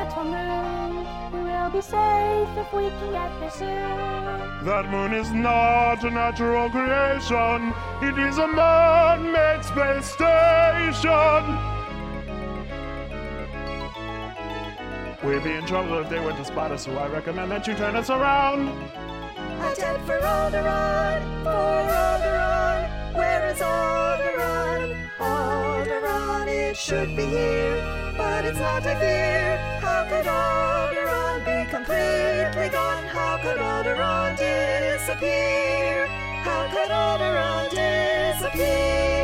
little moon. We will be safe if we can get there soon. That moon is not a natural creation. It is a man-made space station. We'd be in trouble if they went to spot us, so I recommend that you turn us around. Attempt for Alderaan, where is Alderaan? Alderaan, it should be here, but it's not, I fear. How could Alderaan be completely gone? How could Alderaan disappear? How could Alderaan disappear?